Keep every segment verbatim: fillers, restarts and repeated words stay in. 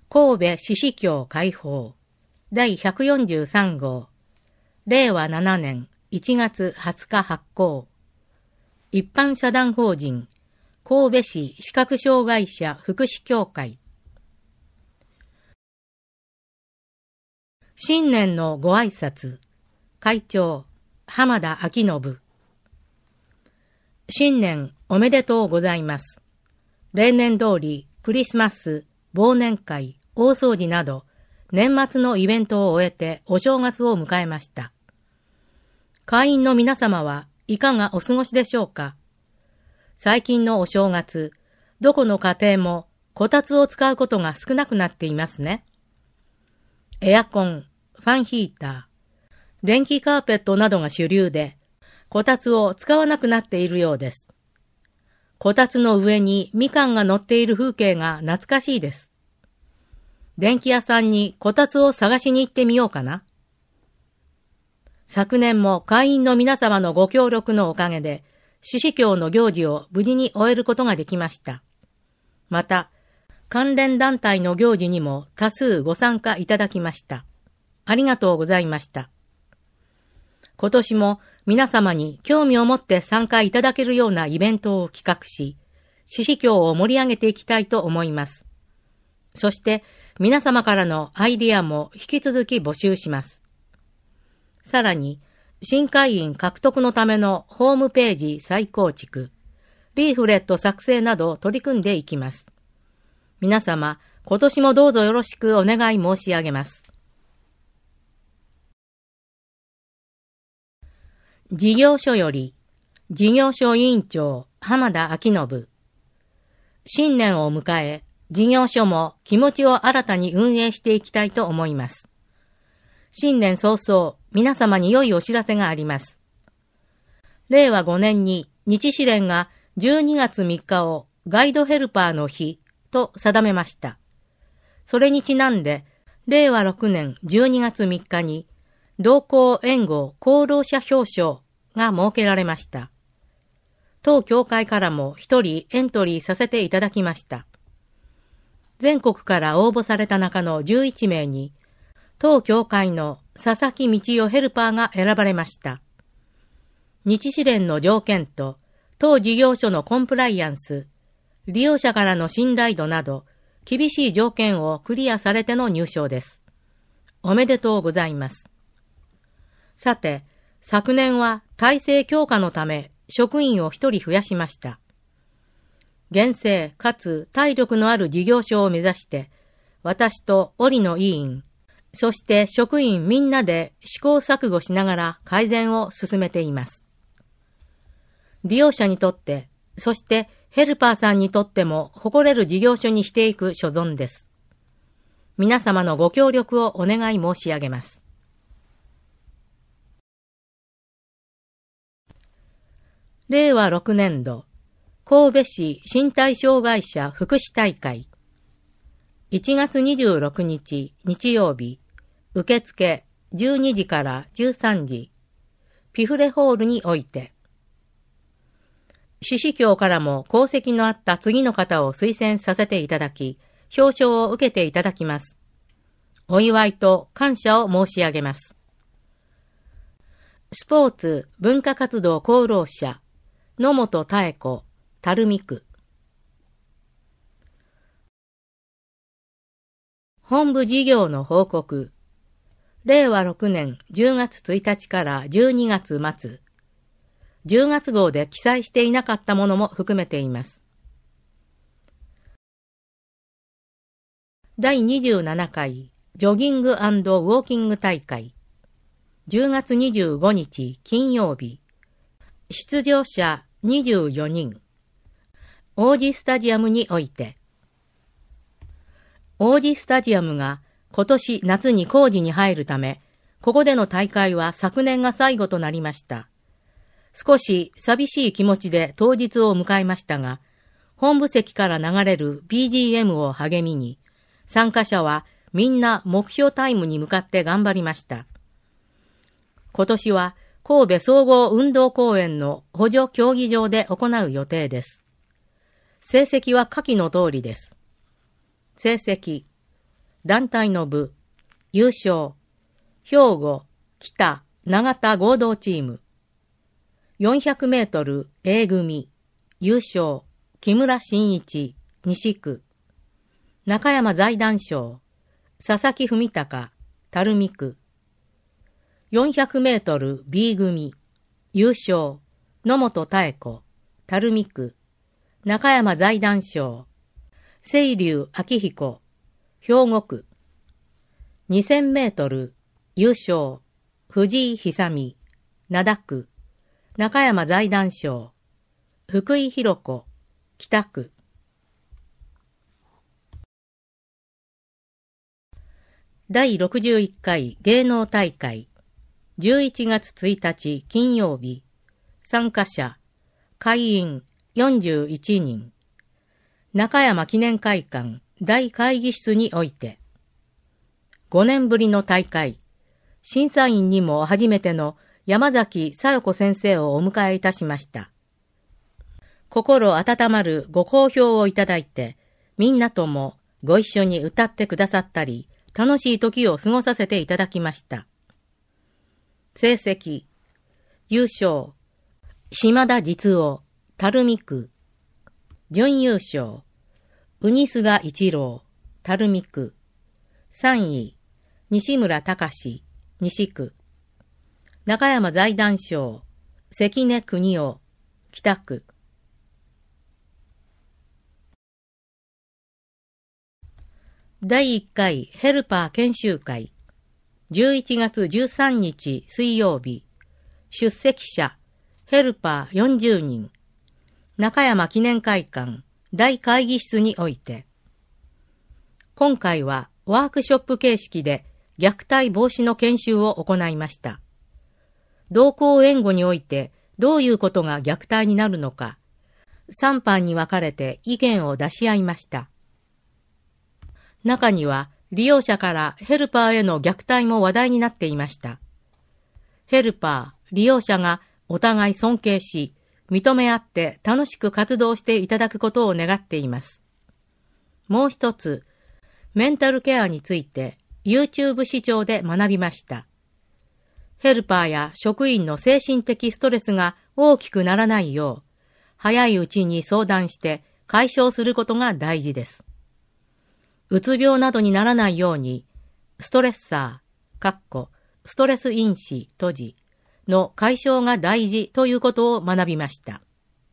神戸獅子教開放だいひゃくよんじゅうさん号れいわななねんいちがつはつか発行一般社団法人神戸市視覚障害者福祉協会新年のご挨拶会長浜田昭信新年おめでとうございます。例年通りクリスマス、忘年会、大掃除など年末のイベントを終えてお正月を迎えました。会員の皆様はいかがお過ごしでしょうか。最近のお正月、どこの家庭もこたつを使うことが少なくなっていますね。エアコン、ファンヒーター、電気カーペットなどが主流で、こたつを使わなくなっているようです。こたつの上にみかんが乗っている風景が懐かしいです。電気屋さんにこたつを探しに行ってみようかな。昨年も会員の皆様のご協力のおかげで、獅子教の行事を無事に終えることができました。また、関連団体の行事にも多数ご参加いただきました。ありがとうございました。今年も皆様に興味を持って参加いただけるようなイベントを企画し、獅子教を盛り上げていきたいと思います。そして皆様からのアイディアも引き続き募集します。さらに、新会員獲得のためのホームページ再構築、リーフレット作成などを取り組んでいきます。皆様、今年もどうぞよろしくお願い申し上げます。事業所より、事業所委員長、浜田昭信。新年を迎え、事業所も気持ちを新たに運営していきたいと思います。新年早々、皆様に良いお知らせがあります。れいわごねんに日支連がじゅうにがつみっかをガイドヘルパーの日と定めました。それにちなんで、れいわろくねんじゅうにがつみっかに、同行援護功労者表彰が設けられました。当協会からも一人エントリーさせていただきました。全国から応募された中のじゅういちめいに、当協会の佐々木道夫ヘルパーが選ばれました。日支連の条件と、当事業所のコンプライアンス、利用者からの信頼度など、厳しい条件をクリアされての入賞です。おめでとうございます。さて、昨年は体制強化のため職員を一人増やしました。厳正かつ体力のある事業所を目指して、私と織野委員、そして職員みんなで試行錯誤しながら改善を進めています。利用者にとって、そしてヘルパーさんにとっても誇れる事業所にしていく所存です。皆様のご協力をお願い申し上げます。れいわろくねんど、神戸市身体障害者福祉大会。いちがつにじゅうろくにち日曜日、受付じゅうにじからじゅうさんじ、ピフレホールにおいて。獅子教からも功績のあった次の方を推薦させていただき、表彰を受けていただきます。お祝いと感謝を申し上げます。スポーツ文化活動功労者、野本妙子、垂水区。本部事業の報告。れいわろくねんじゅうがつついたちからじゅうにがつまつ。じゅうがつ号で記載していなかったものも含めています。だいにじゅうななかいジョギング&ウォーキング大会。じゅうがつにじゅうごにち金曜日。出場者にじゅうよにん。王子スタジアムにおいて。王子スタジアムが今年夏に工事に入るため、ここでの大会は昨年が最後となりました。少し寂しい気持ちで当日を迎えましたが、本部席から流れる ビージーエム を励みに、参加者はみんな目標タイムに向かって頑張りました。今年は神戸総合運動公園の補助競技場で行う予定です。成績は下記の通りです。成績、 団体の部、優勝、兵庫、北、長田合同チーム。よんひゃくメートル A 組、優勝、木村真一、西区。中山財団賞、佐々木文隆、垂水区。よんひゃくメートル B 組、優勝、野本妙子、垂水区。中山財団賞、清流明彦、兵庫区。にせんメートル、優勝、藤井久美、灘区。中山財団賞、福井弘子、北区。だいろくじゅういっかい芸能大会、じゅういちがつついたち金曜日、参加者、会員よんじゅういちにん、中山記念会館大会議室において、ごねんぶりの大会、審査員にも初めての山崎小夜子先生をお迎えいたしました。心温まるご好評をいただいて、みんなともご一緒に歌ってくださったり、楽しい時を過ごさせていただきました。成績、優勝、島田実夫、垂水区。準優勝、ウニスガ一郎、垂水区。さんい、西村隆、西区。中山財団賞、関根邦夫、北区。だいいっかいヘルパー研修会、じゅういちがつじゅうさんにち水曜日、出席者、ヘルパーよんじゅうにん、中山記念会館大会議室において、今回はワークショップ形式で虐待防止の研修を行いました。同行援護においてどういうことが虐待になるのか、さん班に分かれて意見を出し合いました。中には利用者からヘルパーへの虐待も話題になっていました。ヘルパー、利用者がお互い尊敬し、認め合って楽しく活動していただくことを願っています。もう一つ、メンタルケアについて YouTube 視聴で学びました。ヘルパーや職員の精神的ストレスが大きくならないよう、早いうちに相談して解消することが大事です。うつ病などにならないように、ストレッサー、かっこ、ストレス因子、閉じ、の解消が大事ということを学びました。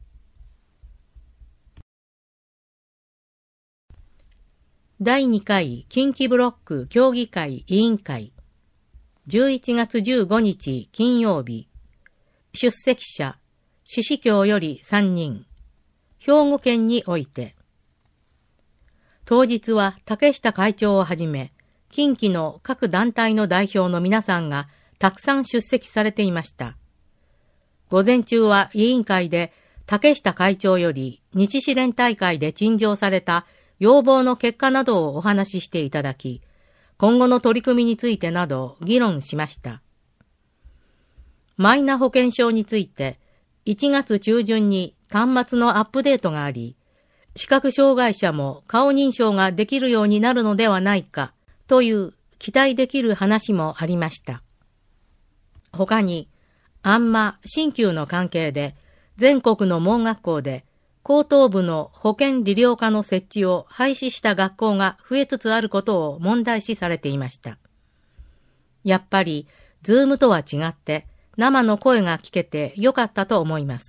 だいにかい近畿ブロック協議会委員会、じゅういちがつじゅうごにち金曜日、出席者、宍喰よりさんにん、兵庫県において、当日は竹下会長をはじめ、近畿の各団体の代表の皆さんがたくさん出席されていました。午前中は委員会で竹下会長より日支連大会で陳情された要望の結果などをお話ししていただき、今後の取り組みについてなど議論しました。マイナ保険証についていちがつちゅうじゅんに端末のアップデートがあり、視覚障害者も顔認証ができるようになるのではないかという期待できる話もありました。他に、あんま鍼灸の関係で全国の盲学校で高等部の保健理療科の設置を廃止した学校が増えつつあることを問題視されていました。やっぱり、ズームとは違って生の声が聞けてよかったと思います。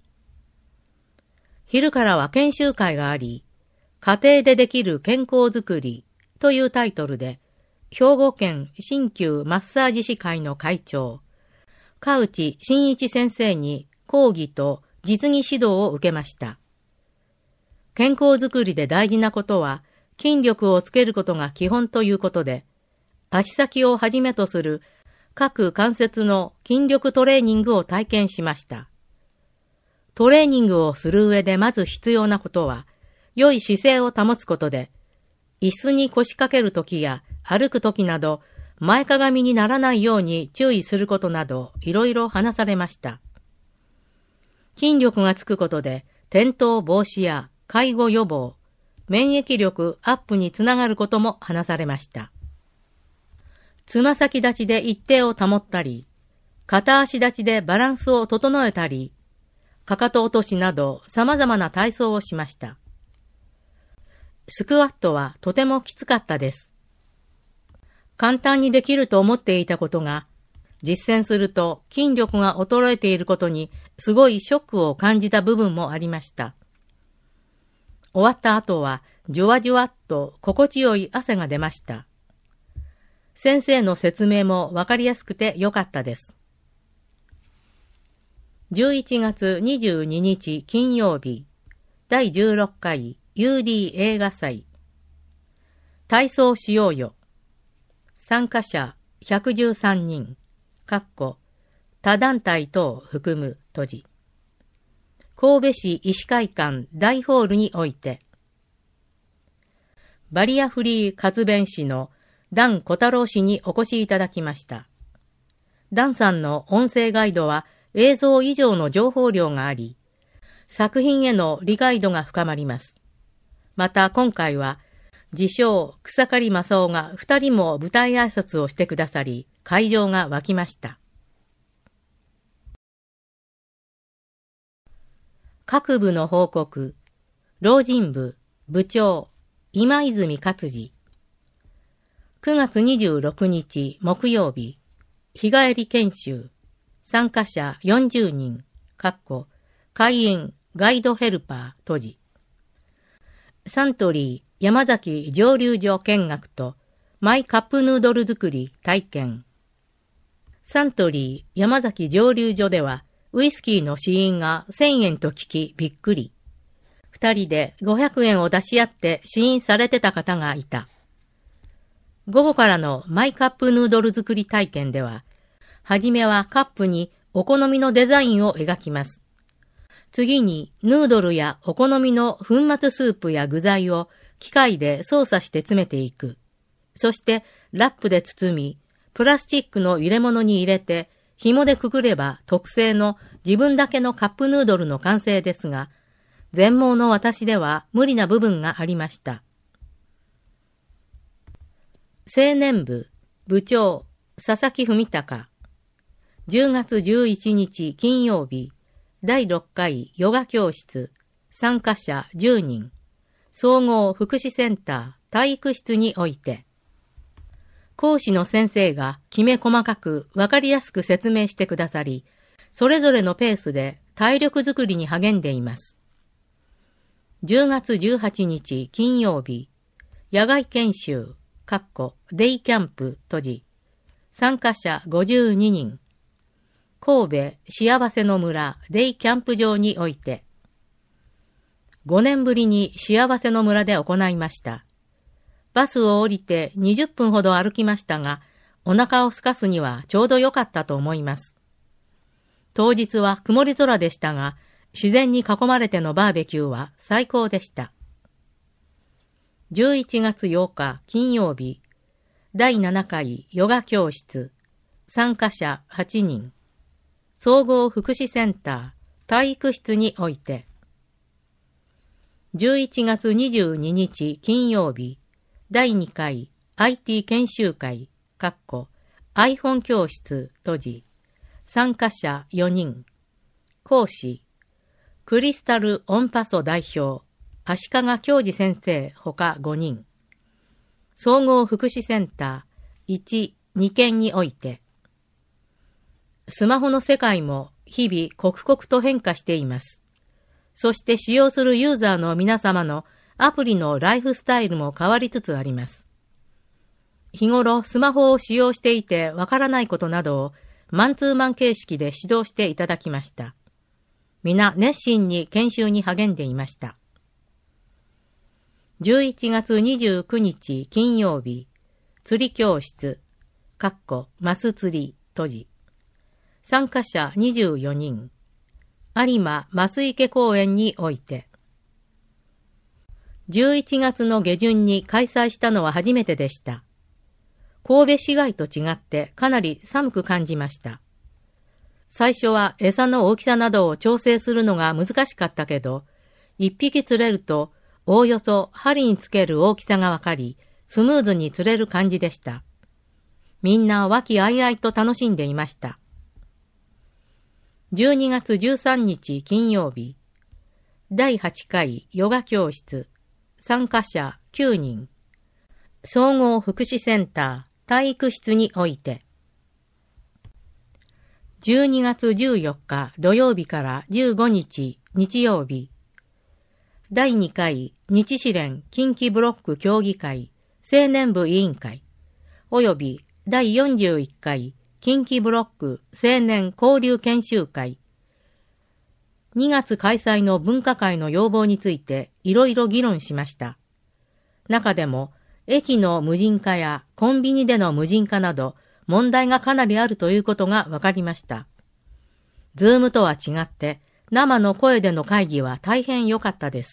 昼からは研修会があり、家庭でできる健康づくりというタイトルで、兵庫県鍼灸マッサージ師会の会長、川内真一先生に講義と実技指導を受けました。健康づくりで大事なことは、筋力をつけることが基本ということで、足先をはじめとする各関節の筋力トレーニングを体験しました。トレーニングをする上でまず必要なことは、良い姿勢を保つことで、椅子に腰掛けるときや歩くときなど、前かがみにならないように注意することなど、いろいろ話されました。筋力がつくことで、転倒防止や介護予防、 免疫力アップにつながることも話されました。つま先立ちで一定を保ったり、片足立ちでバランスを整えたり、かかと落としなど様々な体操をしました。スクワットはとてもきつかったです。簡単にできると思っていたことが、実践すると筋力が衰えていることにすごいショックを感じた部分もありました。終わった後はじゅわじゅわっと心地よい汗が出ました。先生の説明もわかりやすくてよかったです。じゅういちがつにじゅうににち金曜日、だいじゅうろっかい ユーディー 映画祭。体操しようよ。参加者ひゃくじゅうさんにん、かっこ他団体等含む閉じ。神戸市医師会館大ホールにおいて、バリアフリー活弁士のダン小太郎氏にお越しいただきました。ダンさんの音声ガイドは映像以上の情報量があり、作品への理解度が深まります。また今回は、自称草刈正雄が二人も舞台挨拶をしてくださり、会場が沸きました。各部の報告、老人部、部長、今泉勝治。くがつにじゅうろくにち木曜日、日帰り研修、参加者よんじゅうにん、かっこ会員、ガイドヘルパー、閉じ。サントリー山崎蒸留所見学とマイカップヌードル作り体験。サントリー山崎蒸留所ではウイスキーの試飲がせんえんと聞きびっくり。二人でごひゃくえんを出し合って試飲されてた方がいた。午後からのマイカップヌードル作り体験では、はじめはカップにお好みのデザインを描きます。次にヌードルやお好みの粉末スープや具材を機械で操作して詰めていく。そしてラップで包み、プラスチックの入れ物に入れて、紐でくくれば特製の自分だけのカップヌードルの完成ですが、全盲の私では無理な部分がありました。青年部、部長、佐々木文隆。じゅうがつじゅういちにち金曜日、だいろっかいヨガ教室、参加者じゅうにん、総合福祉センター体育室において、講師の先生がきめ細かくわかりやすく説明してくださり、それぞれのペースで体力づくりに励んでいます。じゅうがつじゅうはちにち金曜日、野外研修、かっこデイキャンプ閉じ、参加者ごじゅうににん、神戸幸せの村デイキャンプ場において、ごねんぶりに幸せの村で行いました。バスを降りてにじゅっぷんほど歩きましたが、お腹を空かすにはちょうど良かったと思います。当日は曇り空でしたが、自然に囲まれてのバーベキューは最高でした。じゅういちがつようか金曜日、だいななかいヨガ教室、参加者はちにん、総合福祉センター体育室において、じゅういちがつにじゅうににち金曜日、だいにかい アイティー 研修会、かっこ iPhone 教室閉じ、参加者よにん、講師、クリスタルオンパソ代表、足利教授先生ほかごにん、総合福祉センターいち、にけんにおいて、スマホの世界も日々刻々と変化しています。そして使用するユーザーの皆様のアプリのライフスタイルも変わりつつあります。日頃スマホを使用していてわからないことなどをマンツーマン形式で指導していただきました。皆熱心に研修に励んでいました。じゅういちがつにじゅうくにち金曜日、釣り教室、かっこマス釣り閉じ、参加者にじゅうよにん、有馬増池公園において、じゅういちがつの下旬に開催したのは初めてでした。神戸市街と違ってかなり寒く感じました。最初は餌の大きさなどを調整するのが難しかったけど、一匹釣れるとおおよそ針につける大きさがわかり、スムーズに釣れる感じでした。みんな和気あいあいと楽しんでいました。じゅうにがつじゅうさんにち金曜日、だいはちかいヨガ教室、参加者きゅうにん、総合福祉センター体育室において、じゅうにがつじゅうよっか土曜日からじゅうごにち日曜日、だいにかい日支連近畿ブロック協議会青年部委員会、およびだいよんじゅういっかい近畿ブロック青年交流研修会、にがつ開催の分科会の要望についていろいろ議論しました。中でも、駅の無人化やコンビニでの無人化など問題がかなりあるということが分かりました。ズームとは違って生の声での会議は大変良かったです。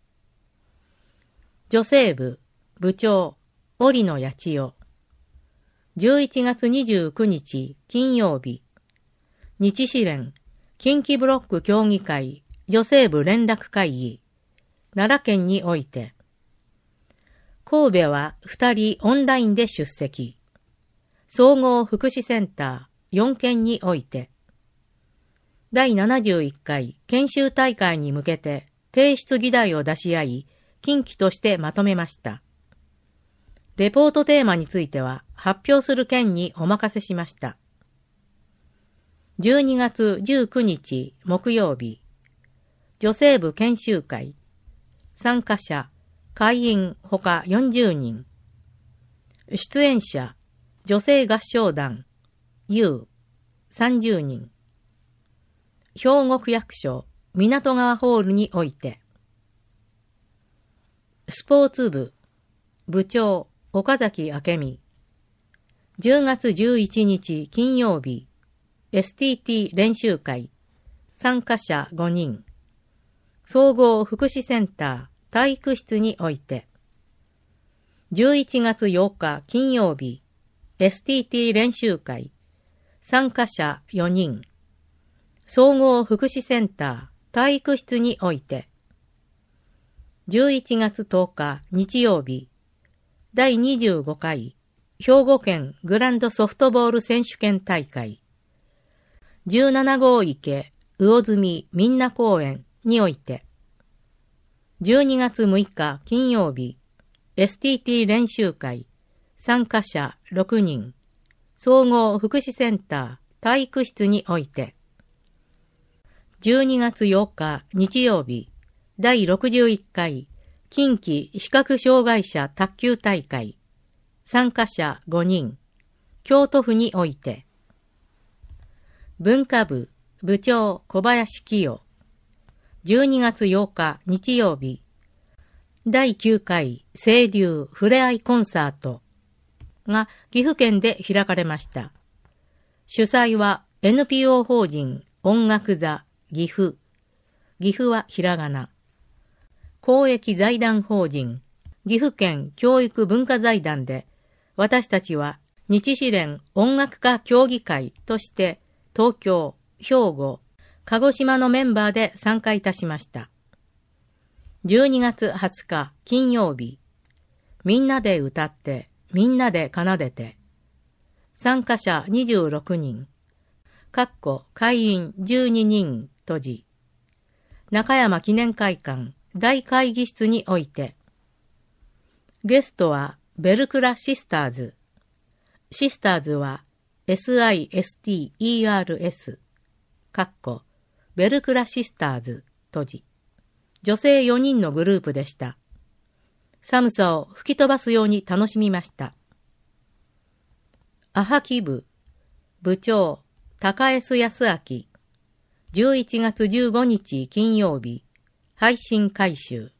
女性部部長織野八千代、じゅういちがつにじゅうくにち金曜日、日支連近畿ブロック協議会女性部連絡会議奈良県において、神戸はふたりオンラインで出席。総合福祉センターよんけんにおいて、だいななじゅういっかい研修大会に向けて提出議題を出し合い、近畿としてまとめました。レポートテーマについては発表する件にお任せしました。じゅうにがつじゅうくにち木曜日、女性部研修会、参加者会員ほかよんじゅうにん。出演者、女性合唱団、U、さんじゅうにん。兵庫区役所、港川ホールにおいて。スポーツ部、部長、岡崎明美。じゅうがつじゅういちにち金曜日、エスティーティー 練習会、参加者ごにん。総合福祉センター、体育室において、じゅういちがつようか金曜日、エスティーティー 練習会、参加者よにん、総合福祉センター、体育室において、じゅういちがつとおか日曜日、だいにじゅうごかい、兵庫県グランドソフトボール選手権大会、じゅうななごう池魚住みんな公園において、じゅうにがつむいか金曜日、エスティーティー 練習会、参加者ろくにん、総合福祉センター、体育室において、じゅうにがつようか日曜日、だいろくじゅういっかい、近畿視覚障害者卓球大会、参加者ごにん、京都府において、文化部部長小林清代、じゅうにがつようか日曜日、だいきゅうかい清流ふれあいコンサートが岐阜県で開かれました。主催は エヌピーオー 法人音楽座岐阜、岐阜はひらがな、公益財団法人岐阜県教育文化財団で、私たちは日支連音楽家協議会として東京、兵庫、鹿児島のメンバーで参加いたしました。じゅうにがつはつか金曜日、みんなで歌って、みんなで奏でて、参加者にじゅうろくにん、かっこ会員じゅうににん閉じ、中山記念会館大会議室において、ゲストはベルクラシスターズ、シスターズは エスアイエスティーイーアールエス、かっこベルクラシスターズ閉じ、女性よにんのグループでした。寒さを吹き飛ばすように楽しみました。アハキ部部長高江須康明、じゅういちがつじゅうごにち金曜日、配信改修。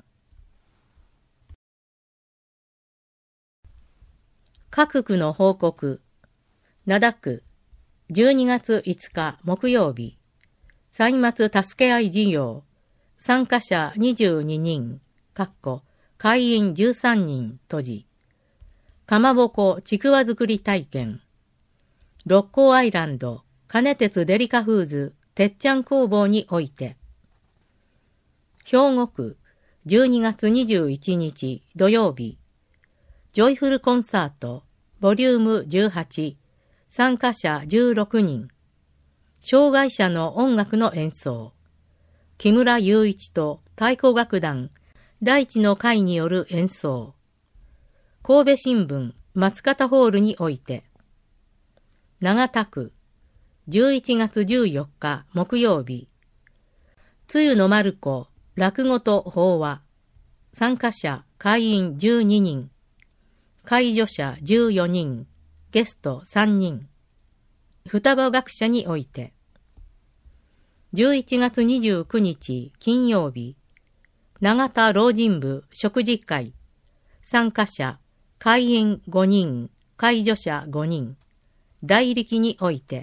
各区の報告。灘区、じゅうにがついつか木曜日、歳末助け合い事業、参加者にじゅうににん、かっこ会員じゅうさんにん閉じ、かまぼこちくわ作り体験、六甲アイランド金鉄デリカフーズてっちゃん工房において、兵庫区じゅうにがつにじゅういちにち土曜日、ジョイフルコンサート、ボリュームじゅうはち、参加者じゅうろくにん、障害者の音楽の演奏、木村雄一と太鼓楽団、大地の会による演奏、神戸新聞松方ホールにおいて、長田区、じゅういちがつじゅうよっか木曜日、つゆのまる子落語と法話、参加者会員じゅうににん、介助者じゅうよにん、ゲストさんにん、双葉学者において、じゅういちがつにじゅうくにち金曜日、長田老人部食事会、参加者会員ごにん、介助者ごにん、代力において、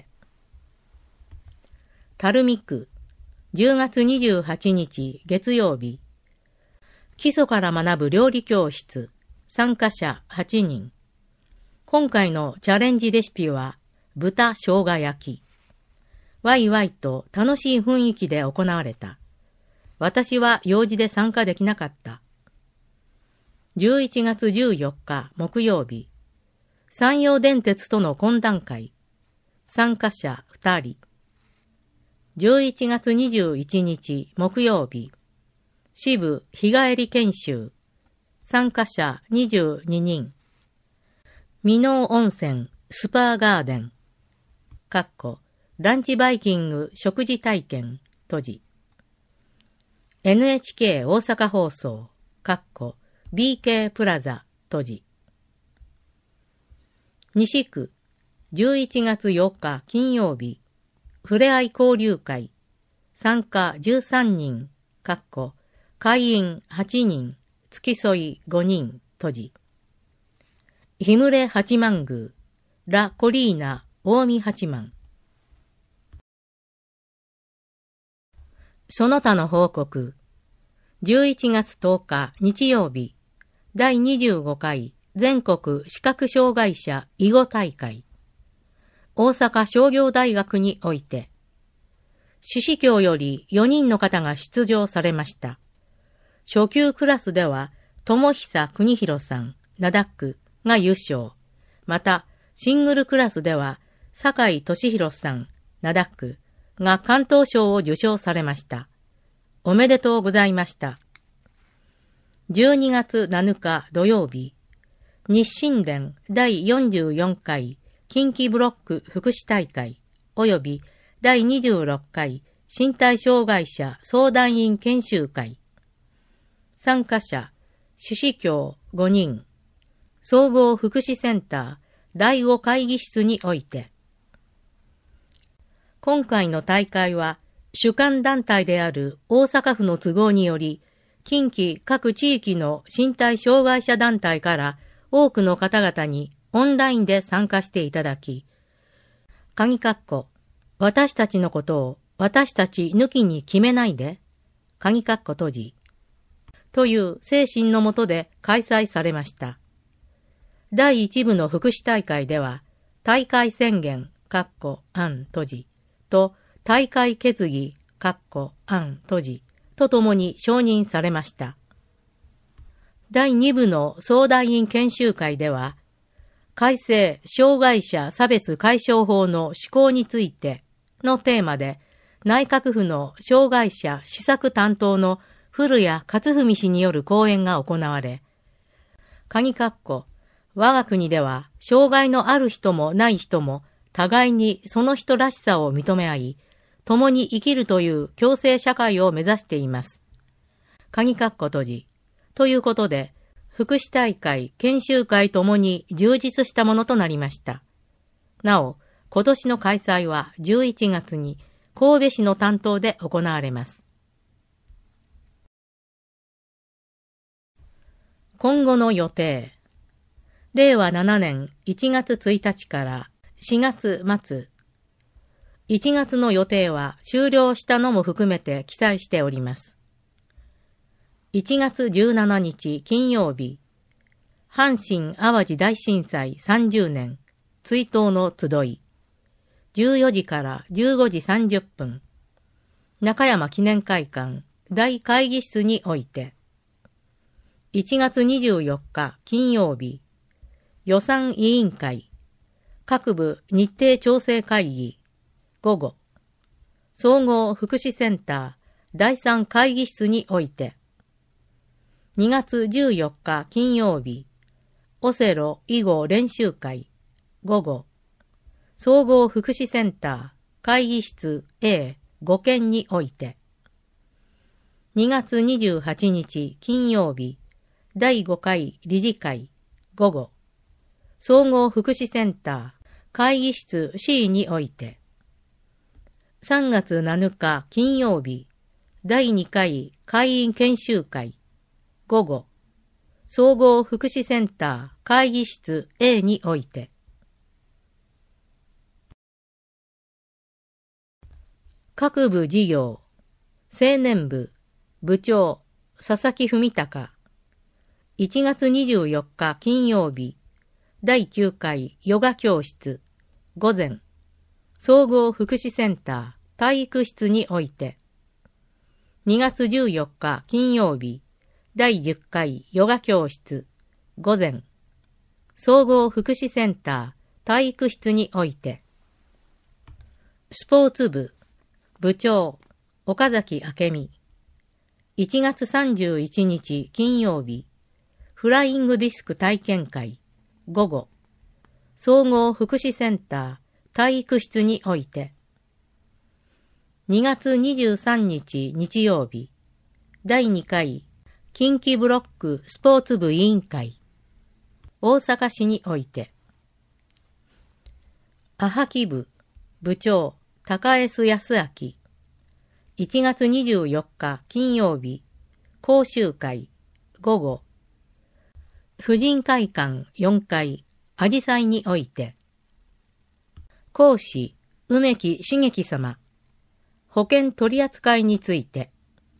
垂水区、じゅうがつにじゅうはちにち月曜日、基礎から学ぶ料理教室、参加者はちにん。今回のチャレンジレシピは、豚生姜焼き。ワイワイと楽しい雰囲気で行われた。私は用事で参加できなかった。じゅういちがつじゅうよっか木曜日、山陽電鉄との懇談会。参加者ふたり。じゅういちがつにじゅういちにち木曜日、支部日帰り研修。参加者にじゅうににん。箕面温泉スパーガーデン。かっこランチバイキング食事体験。閉じ。エヌエイチケー 大阪放送。かっこ ビーケー プラザ。閉じ。西区、じゅういちがつよっか金曜日、ふれあい交流会。参加じゅうさんにん。かっこ会員はちにん。付き添いごにん。閉じ。ひむれ八幡宮、ラ・コリーナ、近江八幡。その他の報告。じゅういちがつとおか日曜日、だいにじゅうごかい全国視覚障害者囲碁大会。大阪商業大学において、志士協よりよにんの方が出場されました。初級クラスでは、友久邦弘さん、灘区が優勝。また、シングルクラスでは、酒井俊弘さん、灘区が関東賞を受賞されました。おめでとうございました。じゅうにがつなのか土曜日、日清伝だいよんじゅうよんかい近畿ブロック福祉大会及びだいにじゅうろっかい身体障害者相談員研修会。参加者、志士協ごにん、総合福祉センターだいご会議室において、今回の大会は主管団体である大阪府の都合により、近畿各地域の身体障害者団体から多くの方々にオンラインで参加していただき、鍵括弧、私たちのことを私たち抜きに決めないで、鍵括弧閉じ、という精神のもとで開催されました。だいいち部の福祉大会では、大会宣言、括弧案閉じ、と大会決議、括弧案閉じ、とともに承認されました。だいに部の相談員研修会では、改正障害者差別解消法の施行についてのテーマで、内閣府の障害者施策担当の古谷勝文氏による講演が行われ、鍵括弧、我が国では障害のある人もない人も互いにその人らしさを認め合い、共に生きるという共生社会を目指しています。鍵括弧閉じ。ということで、福祉大会、研修会ともに充実したものとなりました。なお、今年の開催はじゅういちがつに神戸市の担当で行われます。今後の予定。れいわななねんいちがつついたちからしがつまつ。いちがつの予定は終了したのも含めて記載しております。いちがつじゅうしちにち金曜日、阪神淡路大震災さんじゅうねん追悼の集い、じゅうよじからじゅうごじさんじゅっぷん、中山記念会館大会議室において、 いちがつにじゅうよっか金曜日、予算委員会、各部日程調整会議、午後、総合福祉センターだいさん会議室において、にがつじゅうよっか金曜日、オセロ囲碁練習会、午後、総合福祉センター会議室 エーご 件において、にがつにじゅうはちにち金曜日、だいごかい理事会、午後、総合福祉センター会議室 シー において、さんがつなのか金曜日、だいにかい会員研修会、午後、総合福祉センター会議室 エー において、各部事業、青年部、部長、佐々木文隆、いちがつにじゅうよっか金曜日、だいきゅうかいヨガ教室、午前、総合福祉センター体育室において、にがつじゅうよっか金曜日、だいじゅっかいヨガ教室、午前、総合福祉センター体育室において、スポーツ部、部長、岡崎明美、いちがつさんじゅういちにち金曜日、フライングディスク体験会、午後、総合福祉センター体育室において、にがつにじゅうさんにち日曜日、だいにかい近畿ブロックスポーツ部委員会、大阪市において、アハキ部、部長、高江須康明、いちがつにじゅうよっか金曜日、講習会、午後、婦人会館よんかい、あじさいにおいて、講師、梅木茂樹様、保険取扱いについて、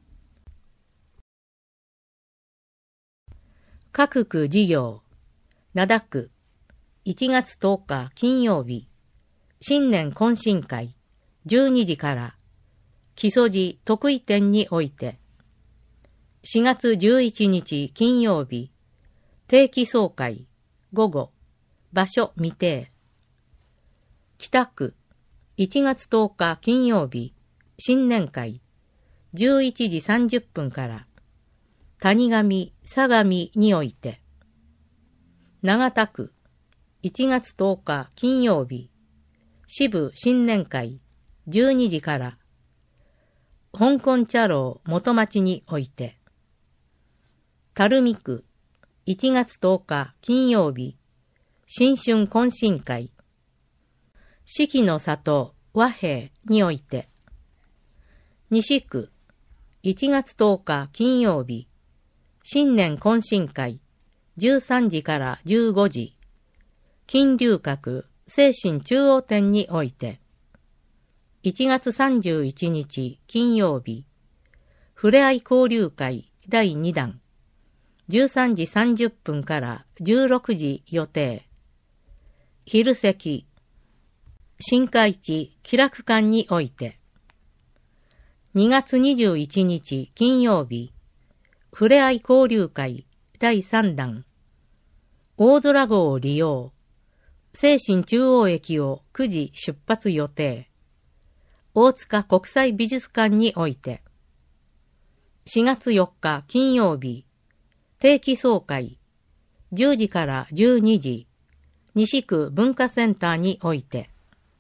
各区事業、灘区、いちがつとおか金曜日、新年懇親会、じゅうにじから、木曽路得意店において、しがつじゅういちにち金曜日、定期総会、午後、場所未定。北区、いちがつとおか金曜日、新年会、じゅういちじさんじゅっぷんから、谷上、相模において。長田区、いちがつとおか金曜日、支部新年会、じゅうにじから、香港茶楼元町において。垂水区、いちがつとおか金曜日、新春懇親会、四季の里和平において。西区、いちがつとおか金曜日、新年懇親会、じゅうさんじからじゅうごじ、金龍閣精神中央店において。いちがつさんじゅういちにち金曜日、ふれあい交流会だいにだん、じゅうさんじさんじゅっぷんからじゅうろくじ予定。昼席、新海地気楽館において。にがつにじゅういちにち金曜日、ふれあい交流会だいさんだん、大空号を利用、精神中央駅をくじ出発予定。大塚国際美術館において。しがつよっか金曜日、定期総会、じゅうじからじゅうにじ、西区文化センターにおいて。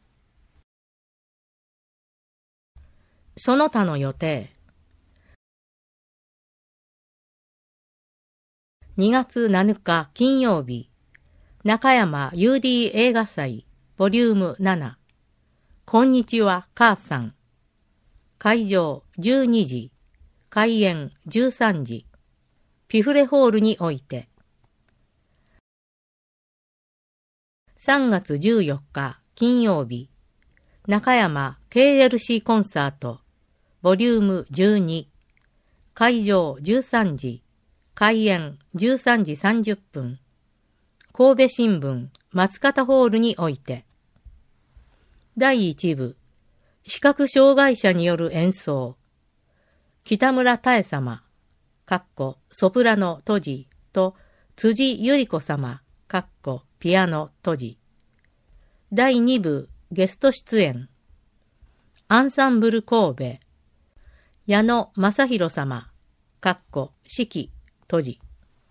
その他の予定。にがつなのか金曜日、中山 ユーディー 映画祭、ボリュームなな、こんにちは、母さん。会場じゅうにじ、開演じゅうさんじ、ピフレホールにおいて。さんがつじゅうよっか金曜日、中山 ケーエルシー コンサート、ボリュームじゅうに、会場じゅうさんじ、開演じゅうさんじさんじゅっぷん、神戸新聞松方ホールにおいて。だいいち部、視覚障害者による演奏、北村多江様、 かっこソプラノ都知と辻由里子様、かっこピアノ都知。だいに部ゲスト出演。アンサンブル神戸。矢野正宏様、かっこ指揮都知。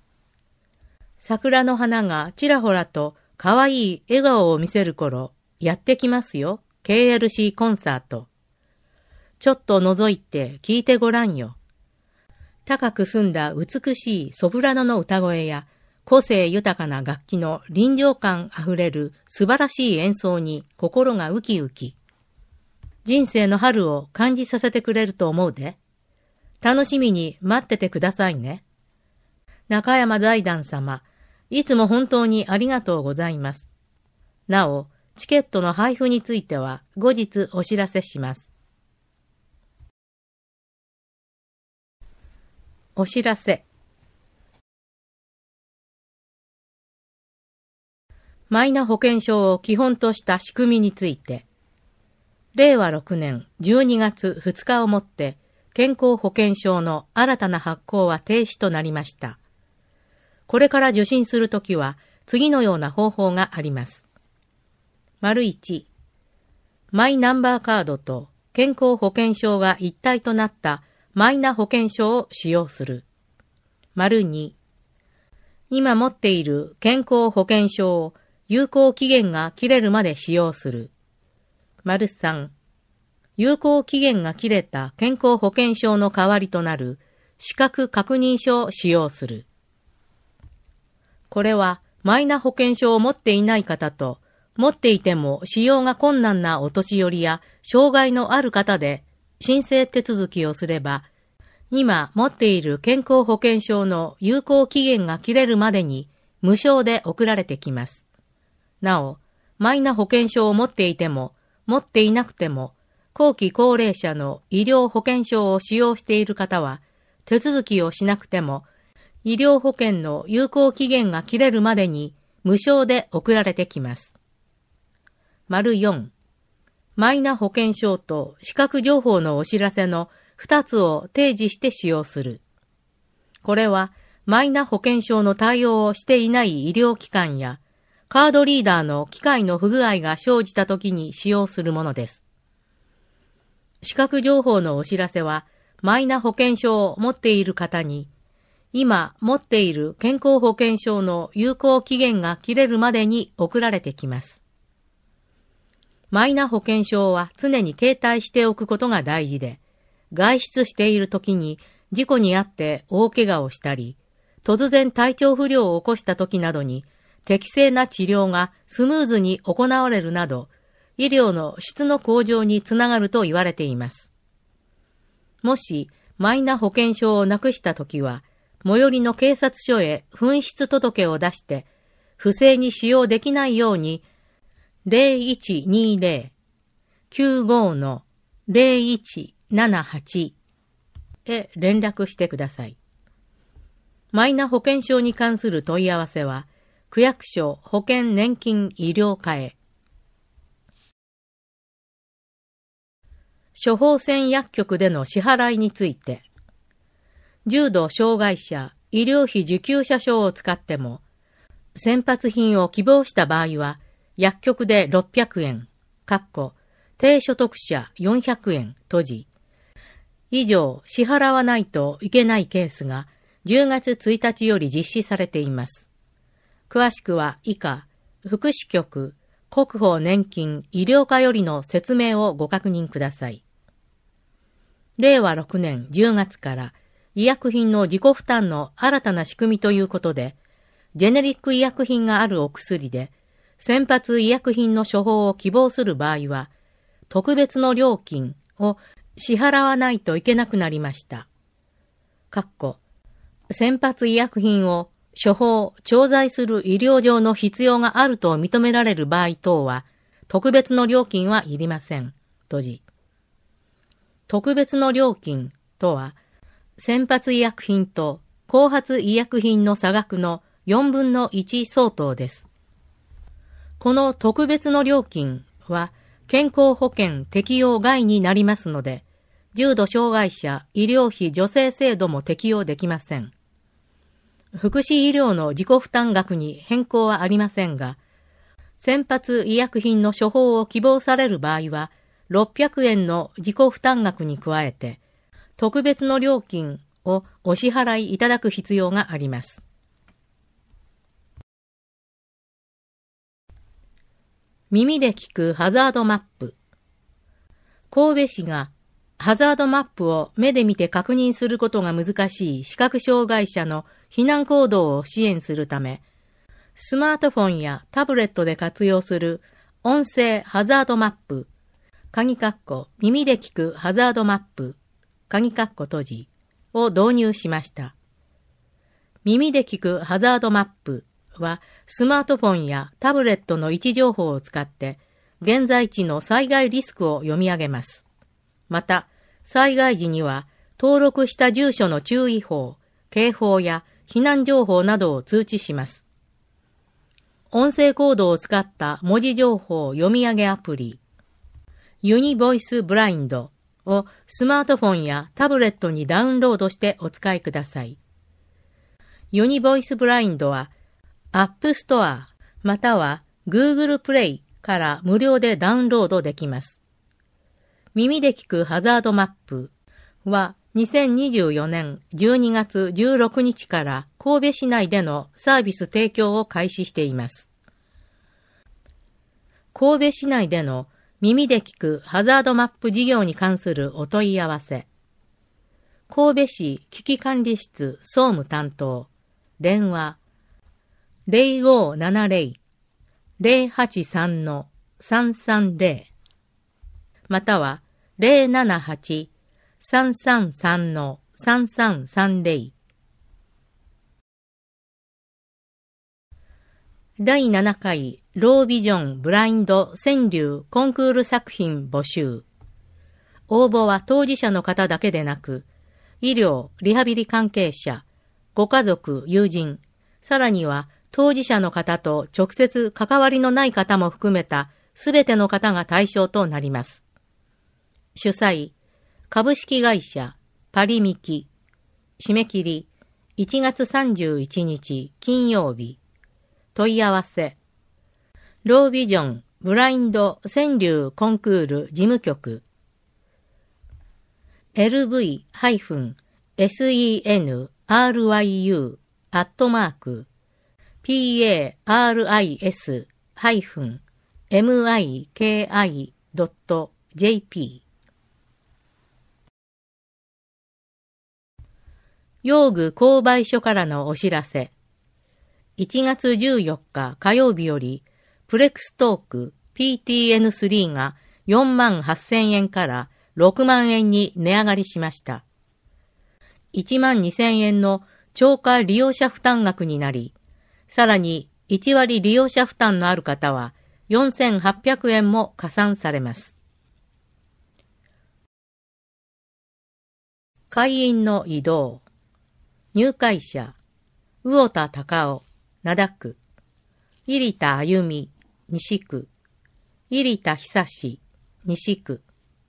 桜の花がちらほらとかわいい笑顔を見せる頃、やってきますよ、ケーエルシー コンサート。ちょっと覗いて聞いてごらんよ。高く澄んだ美しいソプラノの歌声や、個性豊かな楽器の臨場感あふれる素晴らしい演奏に心がウキウキ。人生の春を感じさせてくれると思うで。楽しみに待っててくださいね。中山財団様、いつも本当にありがとうございます。なお、チケットの配布については後日お知らせします。お知らせ。マイナ保険証を基本とした仕組みについて、れいわろくねんじゅうにがつふつかをもって健康保険証の新たな発行は停止となりました。これから受診するときは次のような方法があります。丸いち、マイナンバーカードと健康保険証が一体となったマイナ保険証を使用する。丸に、今持っている健康保険証を有効期限が切れるまで使用する。丸さん、有効期限が切れた健康保険証の代わりとなる資格確認書を使用する。これはマイナ保険証を持っていない方と、持っていても使用が困難なお年寄りや障害のある方で申請手続きをすれば、今持っている健康保険証の有効期限が切れるまでに無償で送られてきます。なお、マイナ保険証を持っていても、持っていなくても、後期高齢者の医療保険証を使用している方は、手続きをしなくても、医療保険の有効期限が切れるまでに無償で送られてきます。丸よん、マイナ保険証と資格情報のお知らせのふたつを提示して使用する。これは、マイナ保険証の対応をしていない医療機関や、カードリーダーの機械の不具合が生じたときに使用するものです。資格情報のお知らせは、マイナ保険証を持っている方に、今持っている健康保険証の有効期限が切れるまでに送られてきます。マイナ保険証は常に携帯しておくことが大事で、外出しているときに事故に遭って大怪我をしたり、突然体調不良を起こしたときなどに、適正な治療がスムーズに行われるなど、医療の質の向上につながると言われています。もし、マイナ保険証をなくしたときは、最寄りの警察署へ紛失届を出して、不正に使用できないように、ゼロいちにゼロ きゅうご の ゼロいちななはち へ連絡してください。マイナ保険証に関する問い合わせは、区役所保険年金医療課へ。処方箋薬局での支払いについて、重度障害者医療費受給者証を使っても、先発品を希望した場合は、薬局でろっぴゃくえん、かっこ低所得者よんひゃくえん閉じ、以上支払わないといけないケースがじゅうがつついたちより実施されています。詳しくは以下、福祉局、国保年金医療課よりの説明をご確認ください。れいわろくねんじゅうがつから医薬品の自己負担の新たな仕組みということで、ジェネリック医薬品があるお薬で、先発医薬品の処方を希望する場合は、特別の料金を支払わないといけなくなりました。かっこ先発医薬品を処方、調剤する医療上の必要があると認められる場合等は、特別の料金はいりません。閉じ。特別の料金とは、先発医薬品と後発医薬品の差額のよんぶんのいち相当です。この特別の料金は健康保険適用外になりますので、 重度障害者医療費助成制度も適用できません。福祉医療の自己負担額に変更はありませんが、先発医薬品の処方を希望される場合は、ろっぴゃくえんの自己負担額に加えて、特別の料金をお支払いいただく必要があります。耳で聞くハザードマップ。神戸市がハザードマップを目で見て確認することが難しい視覚障害者の避難行動を支援するため、スマートフォンやタブレットで活用する音声ハザードマップ、鍵括弧耳で聞くハザードマップ、鍵括弧閉じを導入しました。耳で聞くハザードマップはスマートフォンやタブレットの位置情報を使って現在地の災害リスクを読み上げます。また、災害時には登録した住所の注意報、警報や避難情報などを通知します。音声コードを使った文字情報読み上げアプリ、ユニボイスブラインドをスマートフォンやタブレットにダウンロードしてお使いください。ユニボイスブラインドは App Store または Google Play から無料でダウンロードできます。耳で聞くハザードマップはにせんにじゅうよねんじゅうにがつじゅうろくにちから神戸市内でのサービス提供を開始しています。神戸市内での耳で聞くハザードマップ事業に関するお問い合わせ。神戸市危機管理室総務担当、電話ゼロごーななゼロ ゼロはちさん さんさんゼロまたはゼロななはち さんさんさん さんさんさんゼロだいななかいロービジョンブラインド川柳コンクール作品募集。応募は当事者の方だけでなく、医療、リハビリ関係者、ご家族、友人、さらには当事者の方と直接関わりのない方も含めたすべての方が対象となります。主催、株式会社パリミキ。締め切りいちがつさんじゅういちにち金曜日。問い合わせ。ロービジョンブラインド川柳コンクール事務局。エルブイ センルイユー アットマーク ピーエーアールアイエス エムアイケーアイ ドット ジェーピー用具購買所からのお知らせ。いちがつじゅうよっか火曜日より、プレックストーク ピーティーエヌスリー がよんまんはっせんえんからろくまんえんに値上がりしました。いちまんにせんえんの超過利用者負担額になり、さらにいちわり利用者負担のある方はよんせんはっぴゃくえんも加算されます。会員の移動。入会者、魚田隆夫、灘区、入田あゆみ、西区、入田久志、西区。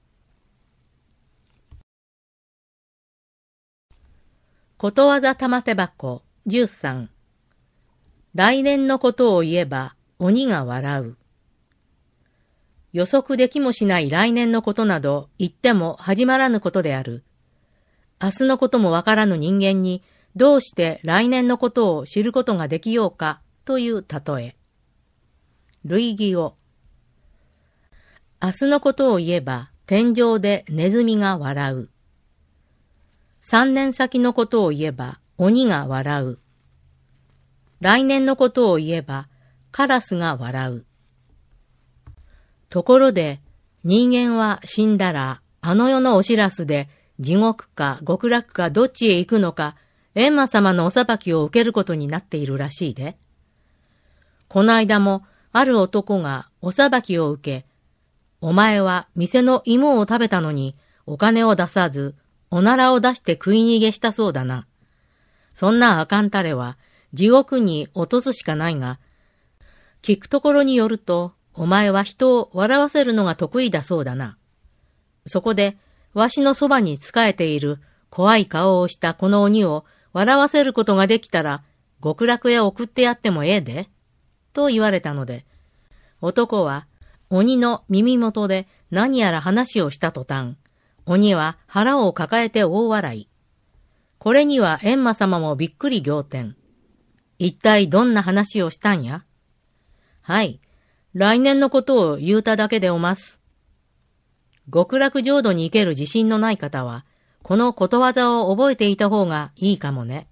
ことわざ玉手箱じゅうさん。来年のことを言えば鬼が笑う。予測できもしない来年のことなど言っても始まらぬことである。明日のこともわからぬ人間にどうして来年のことを知ることができようかという例え。類義語。明日のことを言えば天井でネズミが笑う。三年先のことを言えば鬼が笑う。来年のことを言えばカラスが笑う。ところで人間は死んだらあの世のお知らすで地獄か極楽かどっちへ行くのか閻魔様のお裁きを受けることになっているらしいで。この間もある男がお裁きを受け、お前は店の芋を食べたのにお金を出さず、おならを出して食い逃げしたそうだな。そんなあかんたれは地獄に落とすしかないが、聞くところによると、お前は人を笑わせるのが得意だそうだな。そこでわしのそばに仕えている怖い顔をしたこの鬼を笑わせることができたら、極楽へ送ってやってもええで、と言われたので、男は鬼の耳元で何やら話をした途端、鬼は腹を抱えて大笑い。これには閻魔様もびっくり仰天。一体どんな話をしたんや？はい、来年のことを言うただけでおます。極楽浄土に行ける自信のない方は、このことわざを覚えていた方がいいかもね。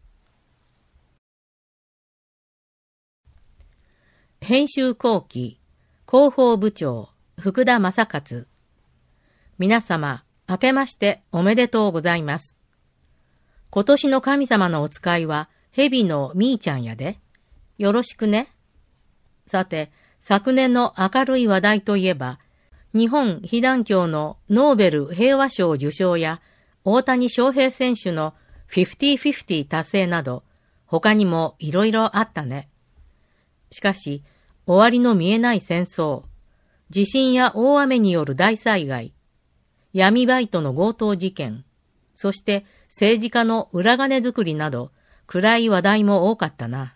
編集後期、広報部長、福田正勝。皆様、明けましておめでとうございます。今年の神様のお使いは、蛇のみーちゃんやで。よろしくね。さて、昨年の明るい話題といえば、日本被団協のノーベル平和賞受賞や、大谷翔平選手のフィフティーフィフティー達成など、他にもいろいろあったね。しかし、終わりの見えない戦争、地震や大雨による大災害、闇バイトの強盗事件、そして政治家の裏金作りなど、暗い話題も多かったな。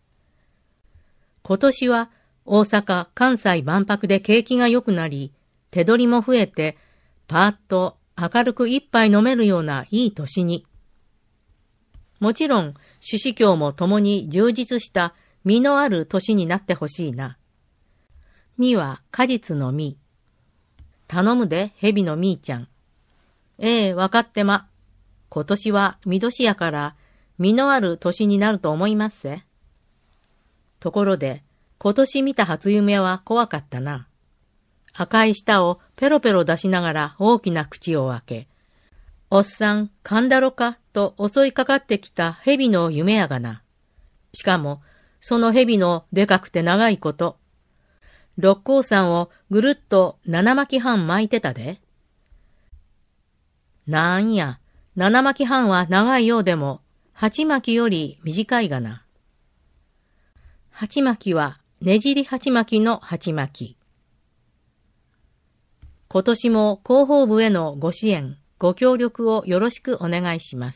今年は大阪・関西万博で景気が良くなり、手取りも増えて、パーッと明るく一杯飲めるようないい年に。もちろん、朱子教も共に充実した実のある年になってほしいな。実は果実の実。頼むで、蛇のみーちゃん。ええ、わかってま。今年は実年やから、実のある年になると思いますせ。ところで、今年見た初夢は怖かったな。赤い舌をペロペロ出しながら大きな口を開け、おっさん、噛んだろかと襲いかかってきた蛇の夢やがな。しかも、その蛇のでかくて長いこと。六甲山をぐるっと七巻半巻いてたで。なんや、七巻半は長いようでも、八巻より短いがな。八巻はねじり八巻の八巻。今年も広報部へのご支援、ご協力をよろしくお願いします。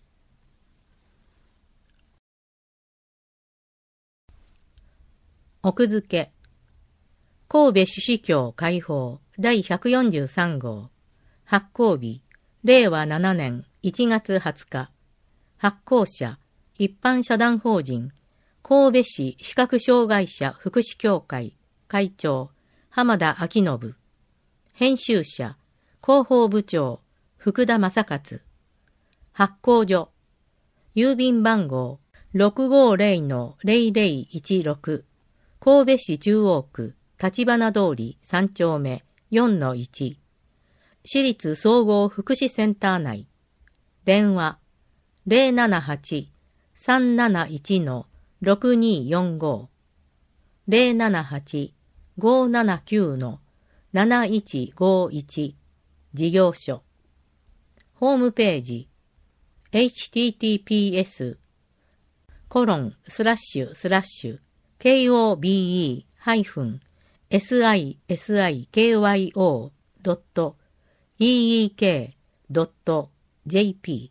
奥付け。神戸朱子教開放第ひゃくよんじゅうさん号。発行日、れいわななねんいちがつはつか。発行者、一般社団法人、神戸市視覚障害者福祉協会会長、浜田昭信。編集者、広報部長、福田正勝。発行所、郵便番号 ろくごぜろのぜろぜろいちろく、神戸市中央区、立花通りさん丁目 よんのいち、市立総合福祉センター内。電話 ゼロななはち さんなないち ろくによんご、ゼロななはち ごななきゅう なないちごいち、事業所。ホームページ エイチティーティーピーエス コロンスラッシュスラッシュ ケーオービーイー ハイフン エスアイエスアイケーワイオー ドット イーイーケー ドット ジェーピ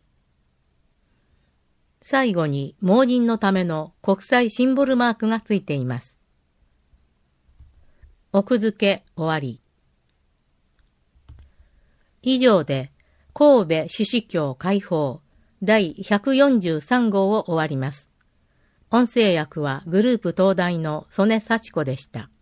ー。最後に盲人のための国際シンボルマークがついています。奥付け終わり。以上で神戸朱子教開放第ひゃくよんじゅうさん号を終わります。音声訳はグループ東大の曽根幸子でした。